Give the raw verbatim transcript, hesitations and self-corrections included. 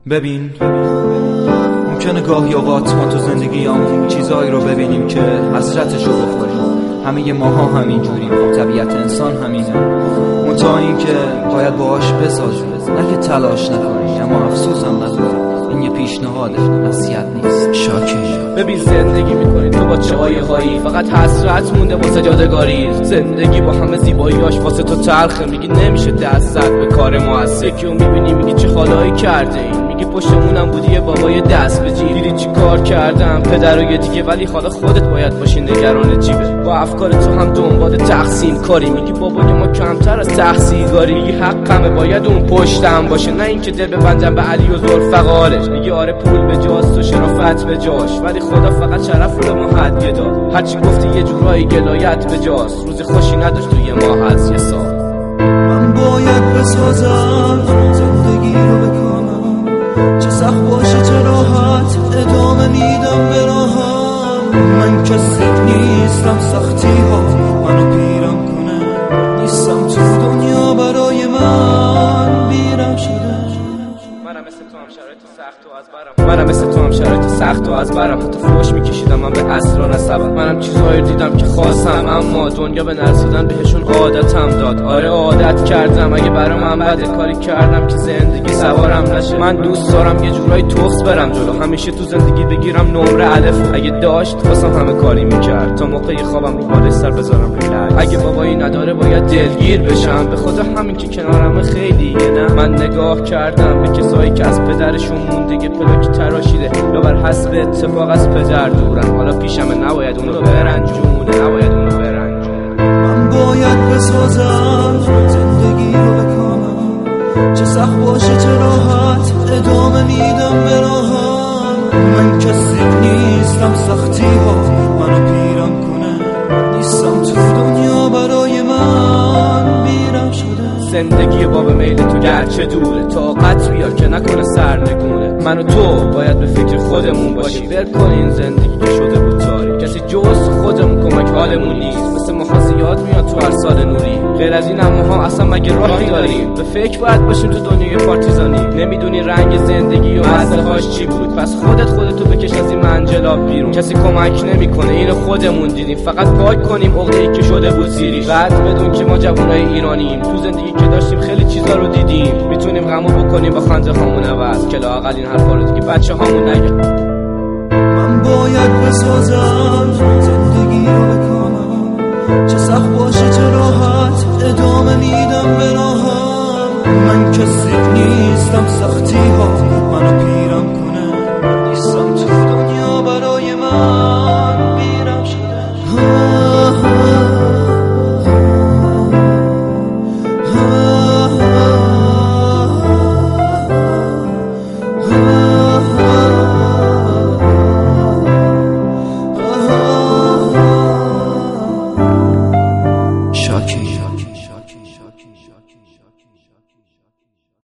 ببین، ممکنه گاهی اوقات ما تو زندگیامون چیزایی رو ببینیم که حسرتشو بخوریم. همه ماها همین جوریم، طبیعت انسان همینه، منتها این که باید باهاش بسازیم، نه که تلاش نکنیم. اما افسوس هم نداره، این یه پیشنهاده، نصیحت نیست. شاکر ببین زندگی میکنی تو با چای هایی، فقط حسرت مونده واسه یادگاری. زندگی با همه زیباییاش واسه تو تلخه، میگی نمیشه دست زد به کار موثر. یکی رو میبینی میگی چه حالایی کرده این، میگی پشتمونم بودی یه بابای دست به جیب. دیدی چی کار کردم پدر و یه دیگه، ولی حالا خودت باید باشی نگران جیبه. با افکار تو هم دنبال تقسیم کاری، میگی بابای ما کمتر از تحصیلگاری. میگی حقمه باید اون پشتم باشه، نه اینکه دل ببندم به علی و ذوالفقارش. میگی آره پول به جاست و شرافت به جاش، ولی خدا فقط شرف رو ما هدیه داد. هرچی گفتی یه جورایی گلایت به جاست، روز خوشی نداشت تو یه ماه از یه سال. من باید بسازم زندگی رو بکنم، چه سخت باشه چه راحت ادامه میدم به راهم. من کسی نیستم سختی ها منو پیرم کنه، نیستم تو دنیا برای من بیرم شده. منم مثل تو هم شرایط سخت و از برم منم مثل تو هم شرایط سخت و از برم حتی فوش میکشیدم من به اصلا نسبت. منم چیزایی دیدم که خواستم، اما دنیا به نرسیدن بهشون عادتم داد. آره عادت کردم، اگه برام من بده کاری کردم که زندگی سوارم نشه. من دوست دارم یه جورایی توفس برم جلو، همیشه تو زندگی بگیرم نمره الف. اگه داشت واسم همه کاری میکرد، تا موقعی خوابم رو بالای سر بذارم ریلکس. اگه بابایی نداره باید دلگیر بشم، به خدا همین که کنارم خیلی نه. من نگاه کردم به کسایی که از پدرشون مونده یه پلاکی تراشیده، یا بر حسب اتفاق از پدر دورن. حالا پیشمه نباید اونو برنجونه، نباید اونو برنجونه. من باید بسازم زندگی رو بکنم، چه سخت باشه چه راحت ادامه میدم به راهم. من کسی نیستم سختی ها منو پیرم کنه، نیستم تو دنیا برای من بیرم شده. زندگی باب میل تو گرچه دوره، طاقت بیار که نکنه سرنگونه. من و تو باید به فکر خودمون باشیم، ول کن این زندگی که شده بود تاریک. کسی جز خودمون کمک حالمون نیست، مثل مخاصیات میاد تو هر سال نوری. غیر از این اما ها اصلا مگه راهی داریم؟ به فکر باید باشیم تو دنیای پارتیزانی. نمیدونی رنگ زندگی و مزه هاش چی بود، پس خودت خودتو بکش از این منجلاب بیرون. کسی کمک نمیکنه، اینو خودمون دیدیم. فقط پاک کنیم عقده‌ای که شده بود زیریش. بعد بدون که ما جوونای ایرانیم، تو زندگی که داشتیم خیلی چیزا رو دیدیم. میتونیم غمو بکنیم با خنده هامون عوض، که لااقل این حرفا رو دیگه بچه هامون نگن. من باید بسازم زندگی رو بکنم، چه سخت باشه چه راحت ادامه میدم به راهم. من کسی نیستم سختی ها